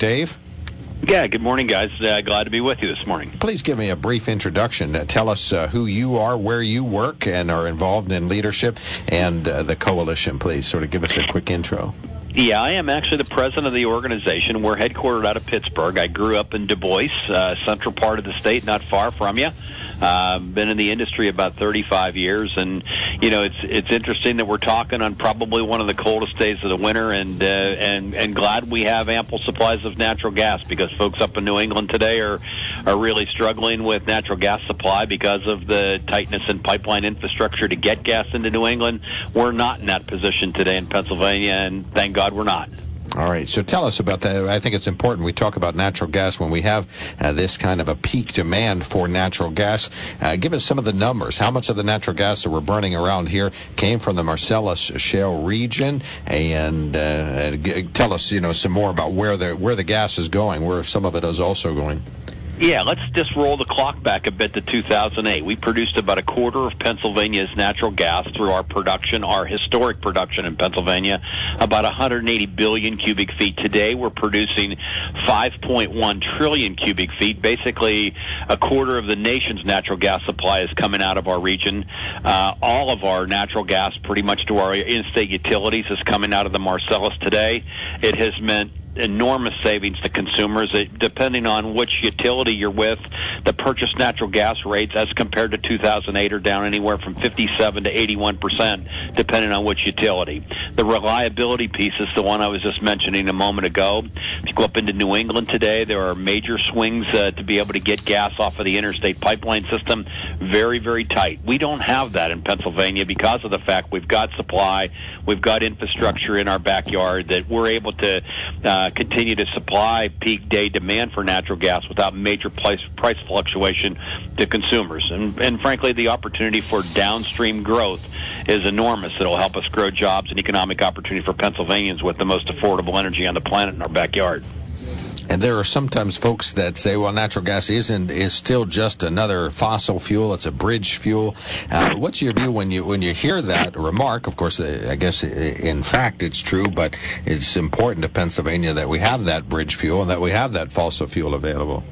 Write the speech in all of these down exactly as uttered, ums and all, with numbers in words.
Dave. Yeah, good morning, guys. Uh, glad to be with you this morning. Please give me a brief introduction. Uh, tell us uh, who you are, where you work, and are involved in leadership, and uh, the coalition, please. Sort of give us a quick intro. Yeah, I am actually the president of the organization. We're headquartered out of Pittsburgh. I grew up in Du Bois, uh, central part of the state, not far from you. Uh, been in the industry about thirty-five years, and you know it's it's interesting that we're talking on probably one of the coldest days of the winter, and uh, and and glad we have ample supplies of natural gas, because folks up in New England today are are really struggling with natural gas supply because of the tightness in pipeline infrastructure to get gas into New England. We're not in that position today in Pennsylvania, and thank God we're not. All right, so tell us about that. I think it's important we talk about natural gas when we have uh, this kind of a peak demand for natural gas. Uh, give us some of the numbers. How much of the natural gas that we're burning around here came from the Marcellus Shale region? And uh, g- tell us, you know, some more about where the where the gas is going, where some of it is also going. Yeah, let's just roll the clock back a bit to two thousand eight. We produced about a quarter of Pennsylvania's natural gas through our production, our historic production in Pennsylvania, about one hundred eighty billion cubic feet. Today we're producing five point one trillion cubic feet. Basically, a quarter of the nation's natural gas supply is coming out of our region. Uh, all of our natural gas, pretty much to our in-state utilities, is coming out of the Marcellus today. It has meant enormous savings to consumers. It, depending on which utility you're with, the purchased natural gas rates as compared to two thousand eight are down anywhere from fifty-seven to eighty-one percent, depending on which utility. The reliability piece is the one I was just mentioning a moment ago. If you go up into New England today, there are major swings uh, to be able to get gas off of the interstate pipeline system. Very, very tight. We don't have that in Pennsylvania because of the fact we've got supply, we've got infrastructure in our backyard that we're able to uh, Uh, continue to supply peak day demand for natural gas without major price, price fluctuation to consumers. And, and frankly, the opportunity for downstream growth is enormous. It'll help us grow jobs and economic opportunity for Pennsylvanians with the most affordable energy on the planet in our backyard. And there are sometimes folks that say, well, natural gas isn't is still just another fossil fuel. It's a bridge fuel. Uh, what's your view when you when you hear that remark? Of course, uh, I guess uh, in fact it's true, but it's important to Pennsylvania that we have that bridge fuel and that we have that fossil fuel available.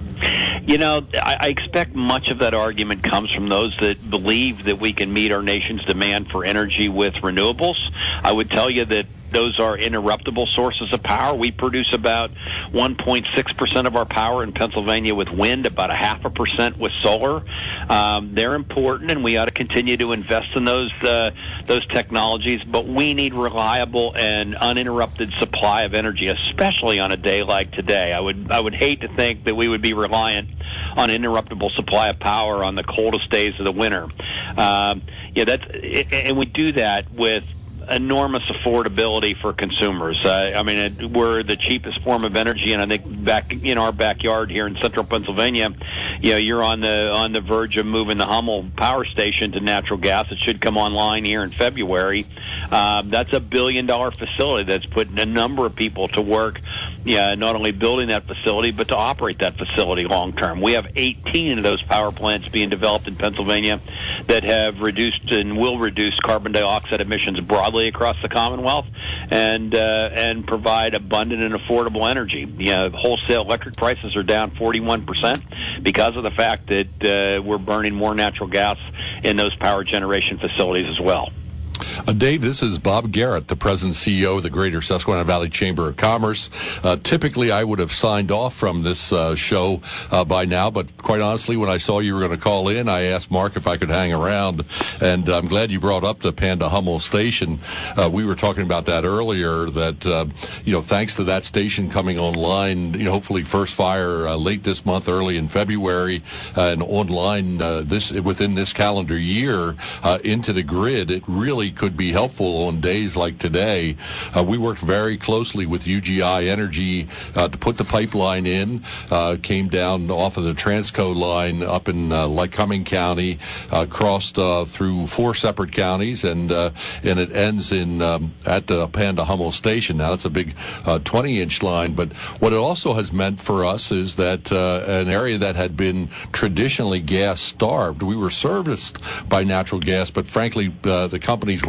You know, I, I expect much of that argument comes from those that believe that we can meet our nation's demand for energy with renewables. I would tell you that those are interruptible sources of power. We produce about one point six percent of our power in Pennsylvania with wind, about a half a percent with solar. Um, they're important, and we ought to continue to invest in those uh, those technologies, but we need reliable and uninterrupted supply of energy, especially on a day like today. I would I would hate to think that we would be reliant on interruptible supply of power on the coldest days of the winter. Um, yeah, that's and we do that with enormous affordability for consumers. Uh, I mean, it, we're the cheapest form of energy, and I think back in our backyard here in central Pennsylvania, you know, you're on the on the verge of moving the Hummel power station to natural gas. It should come online here in February. Uh, that's a billion dollar facility that's putting a number of people to work. Yeah, not only building that facility, but to operate that facility long term. We have eighteen of those power plants being developed in Pennsylvania that have reduced and will reduce carbon dioxide emissions broadly across the Commonwealth, and uh, and provide abundant and affordable energy. You know, wholesale electric prices are down forty-one percent because of the fact that uh, we're burning more natural gas in those power generation facilities as well. Uh, Dave, this is Bob Garrett, the President and C E O of the Greater Susquehanna Valley Chamber of Commerce. Uh, typically, I would have signed off from this uh, show uh, by now, but quite honestly, when I saw you were going to call in, I asked Mark if I could hang around, and I'm glad you brought up the Panda Hummel station. Uh, we were talking about that earlier, that, uh, you know, thanks to that station coming online, you know, hopefully first fire uh, late this month, early in February, uh, and online uh, this within this calendar year uh, into the grid, it really could be helpful on days like today. Uh, we worked very closely with U G I Energy uh, to put the pipeline in. Uh, came down off of the Transco line up in uh, Lycoming County, uh, crossed uh, through four separate counties, and uh, and it ends in um, at the Panda Hummel station. Now that's a big uh, twenty-inch line, but what it also has meant for us is that uh, an area that had been traditionally gas starved, we were serviced by natural gas, but frankly, uh, the companies were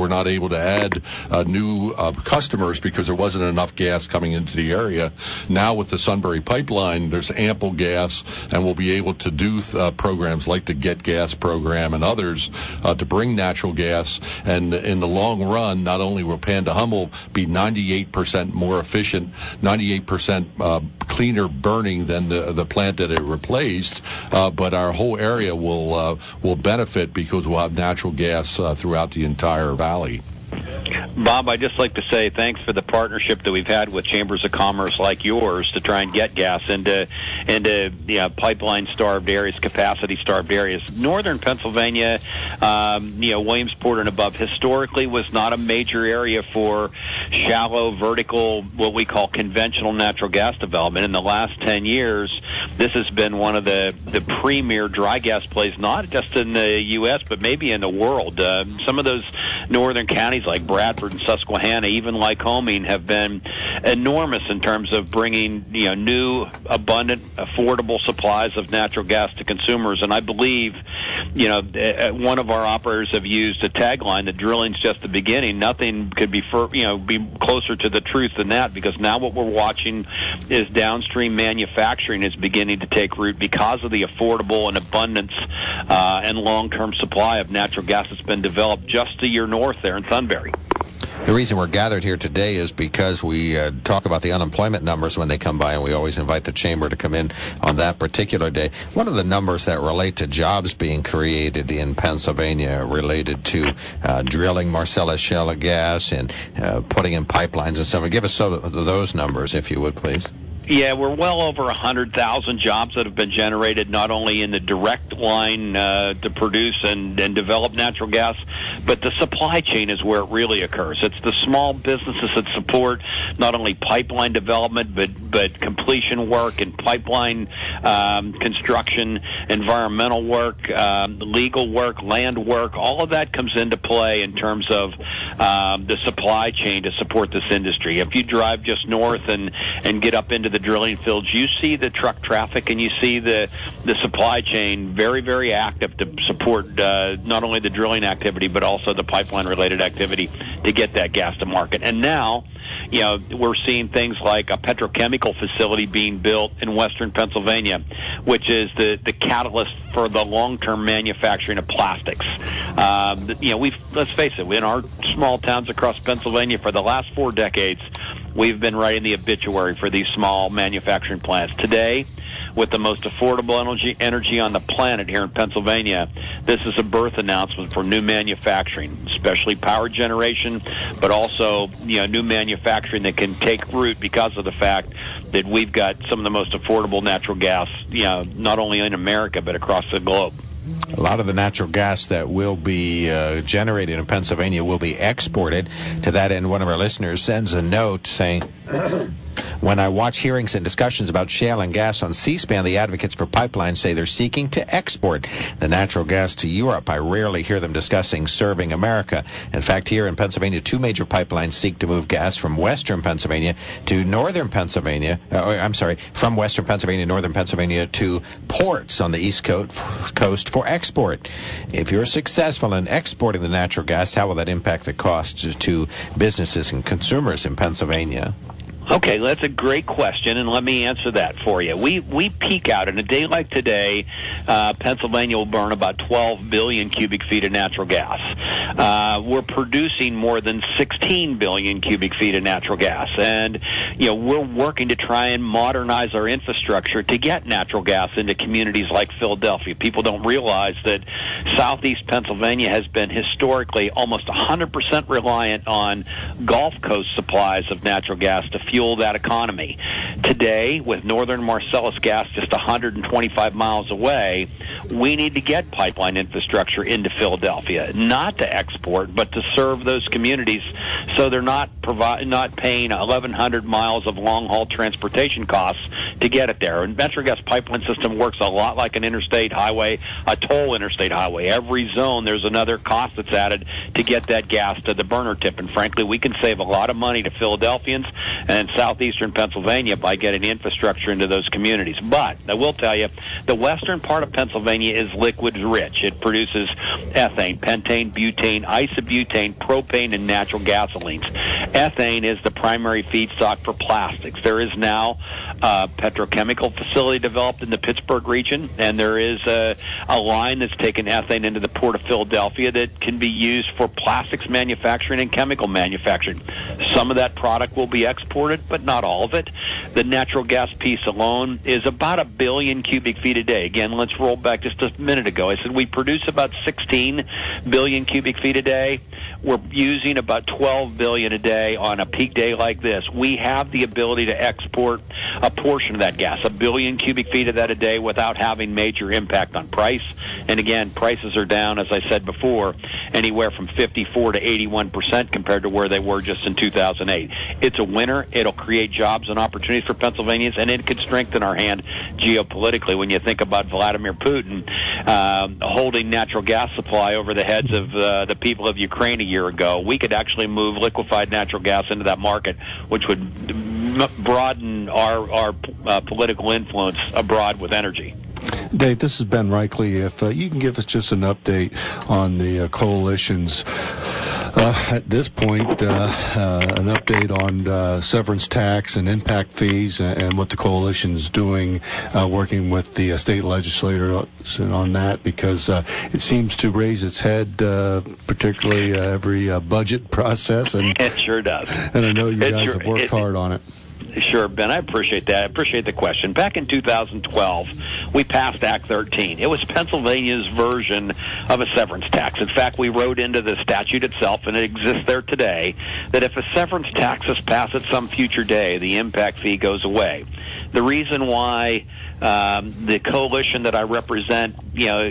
were not able to add uh, new uh, customers because there wasn't enough gas coming into the area. Now with the Sunbury Pipeline, there's ample gas, and we'll be able to do uh, programs like the Get Gas program and others uh, to bring natural gas. And in the long run, not only will Panda Humble be ninety-eight percent more efficient, ninety-eight percent uh, cleaner burning than the, the plant that it replaced, uh, but our whole area will uh, will benefit because we'll have natural gas uh, throughout the entire valley. Bob, I'd just like to say thanks for the partnership that we've had with chambers of commerce like yours to try and get gas into into you know, pipeline-starved areas, capacity-starved areas. Northern Pennsylvania, um, you know, Williamsport and above, historically was not a major area for shallow, vertical, what we call conventional natural gas development. In the last ten years, this has been one of the, the premier dry gas plays, not just in the U S, but maybe in the world. Uh, some of those northern counties like Bradford and Susquehanna, even Lycoming, have been enormous in terms of bringing, you know, new, abundant, affordable supplies of natural gas to consumers. And I believe, you know, one of our operators have used a tagline that drilling's just the beginning. Nothing could be, for, you know, be closer to the truth than that, because now what we're watching is downstream manufacturing is beginning to take root because of the affordable and abundance uh, and long-term supply of natural gas that's been developed just a year north there in Sunbury. The reason we're gathered here today is because we uh, talk about the unemployment numbers when they come by, and we always invite the Chamber to come in on that particular day. What are the numbers that relate to jobs being created in Pennsylvania related to uh, drilling Marcellus Shale gas and uh, putting in pipelines and so on? Give us some of those numbers, if you would, please. Yeah, we're well over one hundred thousand jobs that have been generated not only in the direct line uh, to produce and, and develop natural gas, but the supply chain is where it really occurs. It's the small businesses that support not only pipeline development, but, but completion work and pipeline um, construction, environmental work, um, legal work, land work. All of that comes into play in terms of um, the supply chain to support this industry. If you drive just north and, and get up into the drilling fields, you see the truck traffic and you see the the supply chain very, very active to support uh, not only the drilling activity but also the pipeline-related activity to get that gas to market. And now, you know, we're seeing things like a petrochemical facility being built in western Pennsylvania, which is the, the catalyst for the long-term manufacturing of plastics. Um, you know, we've let's face it, in our small towns across Pennsylvania for the last four decades, we've been writing the obituary for these small manufacturing plants. Today, with the most affordable energy energy on the planet here in Pennsylvania, this is a birth announcement for new manufacturing, especially power generation, but also, you know, new manufacturing that can take root because of the fact that we've got some of the most affordable natural gas, you know, not only in America but across the globe. A lot of the natural gas that will be uh, generated in Pennsylvania will be exported. To that end, one of our listeners sends a note saying, when I watch hearings and discussions about shale and gas on C-SPAN, the advocates for pipelines say they're seeking to export the natural gas to Europe. I rarely hear them discussing serving America. In fact, here in Pennsylvania, two major pipelines seek to move gas from western Pennsylvania to northern Pennsylvania, uh, I'm sorry, from western Pennsylvania, northern Pennsylvania to ports on the east coast for export. If you're successful in exporting the natural gas, how will that impact the costs to businesses and consumers in Pennsylvania? Okay, well, that's a great question, and let me answer that for you. We we peak out. In a day like today, uh, Pennsylvania will burn about twelve billion cubic feet of natural gas. Uh, we're producing more than sixteen billion cubic feet of natural gas, and you know we're working to try and modernize our infrastructure to get natural gas into communities like Philadelphia. People don't realize that southeast Pennsylvania has been historically almost one hundred percent reliant on Gulf Coast supplies of natural gas to fuel that economy. Today, with northern Marcellus gas just one hundred twenty-five miles away, we need to get pipeline infrastructure into Philadelphia, not to export, but to serve those communities so they're not provi- not paying eleven hundred miles of long-haul transportation costs to get it there. And natural gas pipeline system works a lot like an interstate highway, a toll interstate highway. Every zone, there's another cost that's added to get that gas to the burner tip. And frankly, we can save a lot of money to Philadelphians and southeastern Pennsylvania by getting infrastructure into those communities. But I will tell you, the western part of Pennsylvania is liquids rich. It produces ethane, pentane, butane, isobutane, propane, and natural gasolines. Ethane is the primary feedstock for plastics. There is now a petrochemical facility developed in the Pittsburgh region, and there is a, a line that's taken ethane into the port of Philadelphia that can be used for plastics manufacturing and chemical manufacturing. Some of that product will be exported, but not all of it. The natural gas piece alone is about a billion cubic feet a day. Again, let's roll back just a minute ago. I said we produce about sixteen billion cubic feet a day. We're using about twelve billion a day on a peak day like this. We have the ability to export a portion of that gas, a billion cubic feet of that a day, without having major impact on price. And again, prices are down, as I said before, anywhere from fifty-four to eighty-one percent compared to where they were just in two thousand eight. It's a winner. It'll create jobs and opportunities for Pennsylvanians, and it could strengthen our hand geopolitically when you think about Vladimir Putin um, holding natural gas supply over the heads of uh, the people of Ukraine a year ago. We could actually move liquefied natural gas into that market, which would m- broaden our, our uh, political influence abroad with energy. Dave, this is Ben Reichley. If uh, you can give us just an update on the uh, coalition's, uh, at this point, uh, uh, an update on uh, severance tax and impact fees and, and what the coalition is doing, uh, working with the uh, state legislator on that, because uh, it seems to raise its head, uh, particularly uh, every uh, budget process. And it sure does. And I know you it guys sure, have worked it, hard on it. Sure, Ben, I appreciate that. I appreciate the question. Back in two thousand twelve, we passed Act thirteen. It was Pennsylvania's version of a severance tax. In fact, we wrote into the statute itself, and it exists there today, that if a severance tax is passed at some future day, the impact fee goes away. The reason why um, the coalition that I represent, you know,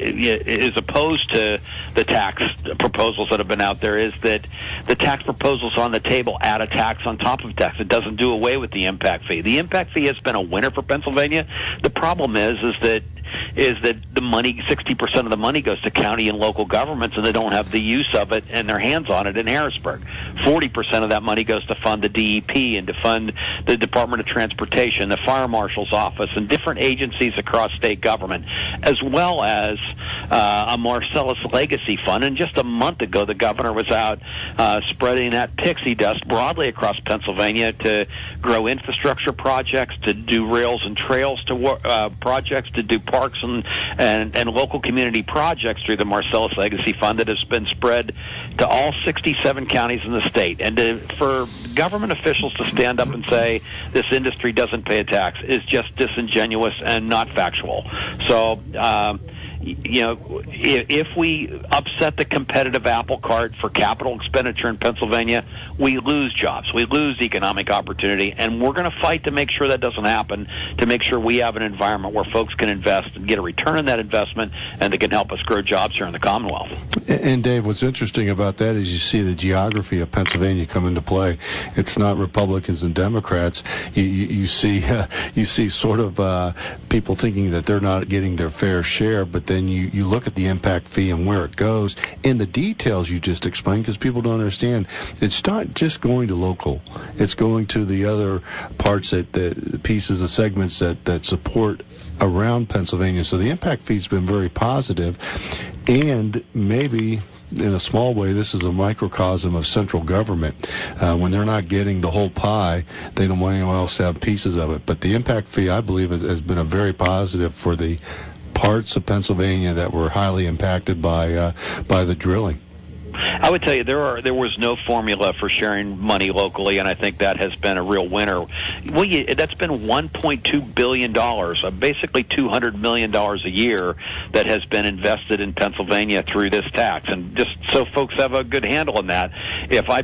is opposed to the tax proposals that have been out there is that the tax proposals on the table add a tax on top of tax. It doesn't do away with the impact fee. The impact fee has been a winner for Pennsylvania. The problem is, is that is that the money, sixty percent of the money goes to county and local governments, and they don't have the use of it and their hands on it in Harrisburg. forty percent of that money goes to fund the D E P and to fund the Department of Transportation, the Fire Marshal's Office, and different agencies across state government, as well as uh, a Marcellus Legacy Fund. And just a month ago, the governor was out uh, spreading that pixie dust broadly across Pennsylvania to grow infrastructure projects, to do rails and trails to uh, projects, to do parks and, and, and local community projects through the Marcellus Legacy Fund that has been spread to all sixty-seven counties in the state. And to, for government officials to stand up and say this industry doesn't pay a tax is just disingenuous and not factual. So, um, you know, if, if we upset the competitive apple cart for capital expenditure in Pennsylvania, we lose jobs, we lose economic opportunity, and we're going to fight to make sure that doesn't happen, to make sure we have an environment where folks can invest and get a return on that investment, and that can help us grow jobs here in the Commonwealth. And Dave, what's interesting about that is you see the geography of Pennsylvania come into play. It's not Republicans and Democrats. You, you, you see, uh, you see sort of uh, people thinking that they're not getting their fair share, but then you, you look at the impact fee and where it goes in the details you just explained, because people don't understand. It's not just going to local. It's going to the other parts, that the, the pieces, the segments that, that support around Pennsylvania. So the impact fee's been very positive, and maybe in a small way, this is a microcosm of central government. Uh, when they're not getting the whole pie, they don't want anyone else to have pieces of it. But the impact fee, I believe, has, has been a very positive for the parts of Pennsylvania that were highly impacted by uh, by the drilling. I would tell you there are there was no formula for sharing money locally, and I think that has been a real winner. Well, you, that's been one point two billion dollars, uh, basically two hundred million dollars a year, that has been invested in Pennsylvania through this tax. And just so folks have a good handle on that, if I put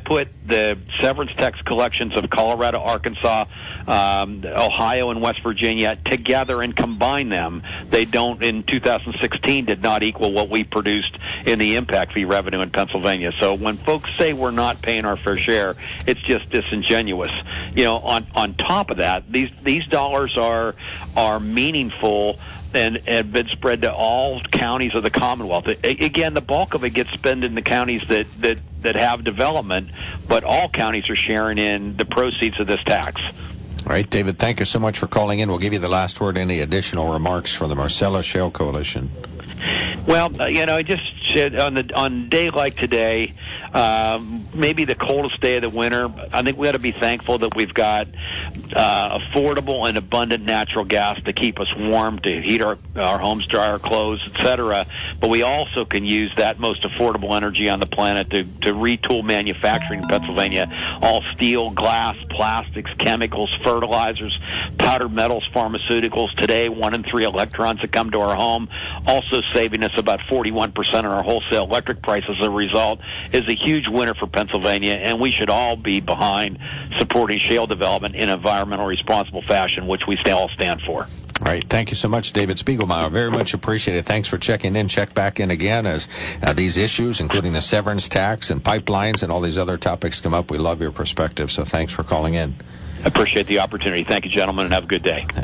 the severance tax collections of Colorado, Arkansas, um, Ohio, and West Virginia together and combine them, they don't, in two thousand sixteen, did not equal what we produced in the impact fee revenue in Pennsylvania. So when folks say we're not paying our fair share, it's just disingenuous. You know, on on top of that, these these dollars are are meaningful and have been spread to all counties of the Commonwealth. Again, the bulk of it gets spent in the counties that, that, that have development, but all counties are sharing in the proceeds of this tax. All right, David, thank you so much for calling in. We'll give you the last word. Any additional remarks from the Marcellus Shale Coalition? Well, uh, you know, I just said on the on a day like today, um, maybe the coldest day of the winter, I think we ought to be thankful that we've got uh, affordable and abundant natural gas to keep us warm, to heat our, our homes, dry our clothes, et cetera. But we also can use that most affordable energy on the planet to, to retool manufacturing in Pennsylvania. All steel, glass, plastics, chemicals, fertilizers, powdered metals, pharmaceuticals. Today, one in three electrons that come to our home, also saving us about forty-one percent on our wholesale electric prices as a result, is a huge winner for Pennsylvania, and we should all be behind supporting shale development in an environmental responsible fashion, which we all stand for. All right. Thank you so much, David Spiegelmeier. Very much appreciated. Thanks for checking in. Check back in again as uh, these issues, including the severance tax and pipelines and all these other topics come up. We love your perspective, so thanks for calling in. I appreciate the opportunity. Thank you, gentlemen, and have a good day.